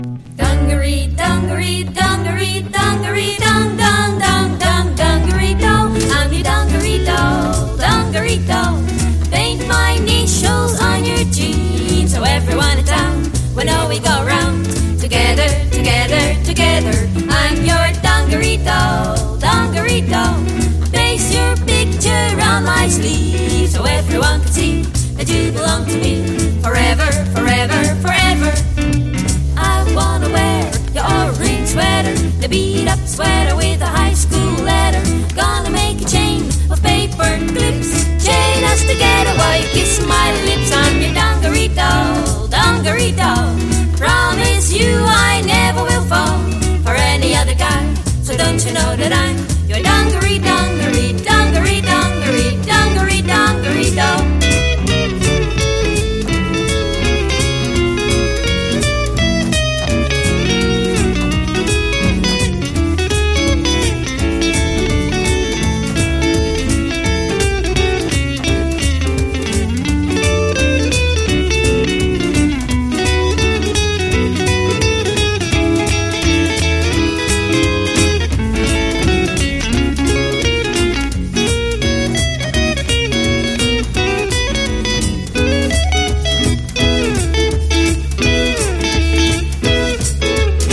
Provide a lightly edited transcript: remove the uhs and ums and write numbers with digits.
Dungaree, dungaree, dungaree, dungaree, dong, dong, dong, dong, dungaree, doll. I'm your dungaree doll, dungaree doll. Paint my initials on your jeans so everyone in town will know we go round. Together, together, together. I'm your dungaree doll, dungaree doll. Paste your picture on my sleeve so everyone can see that you belong to me. Forever, forever, forever. I wanna wear your orange sweater, the beat-up sweater with a high school letter. Gonna make a chain of paper clips, chain us together while you kiss my lips. I'm your dungaree doll, dungaree doll. Promise you I never will fall for any other guy, so don't you know that I'm